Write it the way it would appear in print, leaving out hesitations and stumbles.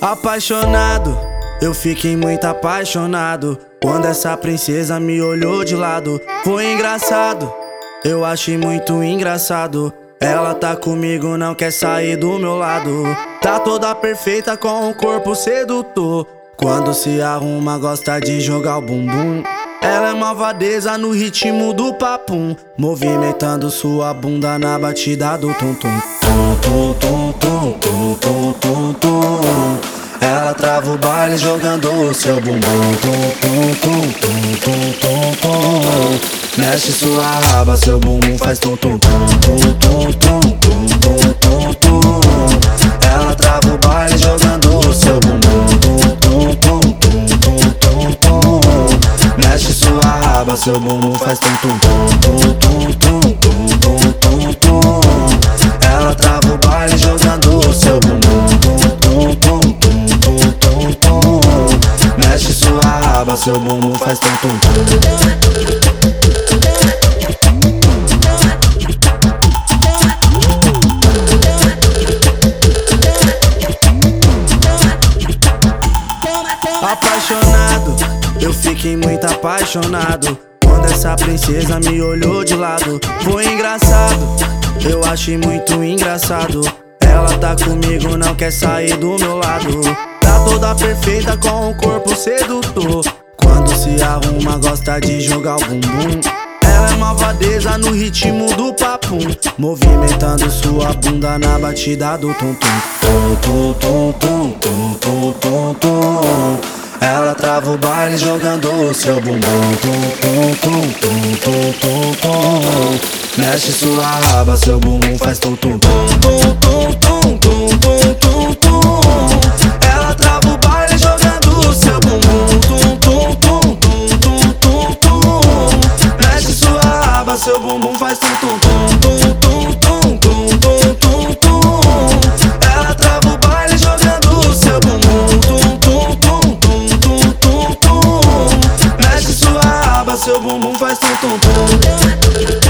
Apaixonado, eu fiquei muito apaixonado quando essa princesa me olhou de lado. Foi engraçado, eu achei muito engraçado. Ela tá comigo, não quer sair do meu lado. Tá toda perfeita com um corpo sedutor. Quando se arruma, gosta de jogar o bumbum. Ela é malvadeza no ritmo do papum, movimentando sua bunda na batida do tum-tum. Tum-tum-tum-tum-tum-tum-tum. Ela trava o baile jogando o seu bumbum. Tum-tum-tum-tum-tum-tum-tum. Mexe sua raba, seu bumbum faz tum-tum-tum-tum-tum-tum-tum. Ela trava o baile jogando o seu bumbum. Tum-tum-tum-tum-tum-tum. Mexe sua raba, seu bumbum faz tum-tum-tum-tum-tum-tum-tum. Ela trava o baile jogando o seu bumbum. Tum-tum-tum-tum-tum-tum. Mexe sua raba, seu bumbum faz tum-tum-tum. Apaixonado, eu fiquei muito apaixonado quando essa princesa me olhou de lado. Foi engraçado, eu achei muito engraçado. Ela tá comigo, não quer sair do meu lado. Tá toda perfeita com um corpo sedutor. Quando se arruma, gosta de jogar o bumbum. Ela é malvadeza no ritmo do papum, movimentando sua bunda na batida do tum-tum. Tum-tum-tum-tum-tum-tum-tum. Ela trava o baile jogando o seu bumbum. Tum-tum-tum-tum-tum-tum-tum. Mexe sua raba, seu bumbum faz tum-tum-tum-tum-tum-tum-tum. Ela trava o baile jogando o seu bumbum. Tum-tum-tum-tum-tum-tum-tum. Mexe sua raba, seu bumbum faz tum-tum-tum-tum-tum-tum-tum-tum. Ela trava o baile jogando o seu bumbum. Tum-tum-tum-tum-tum-tum. Mexe sua raba, seu bumbum faz tum-tum-tum.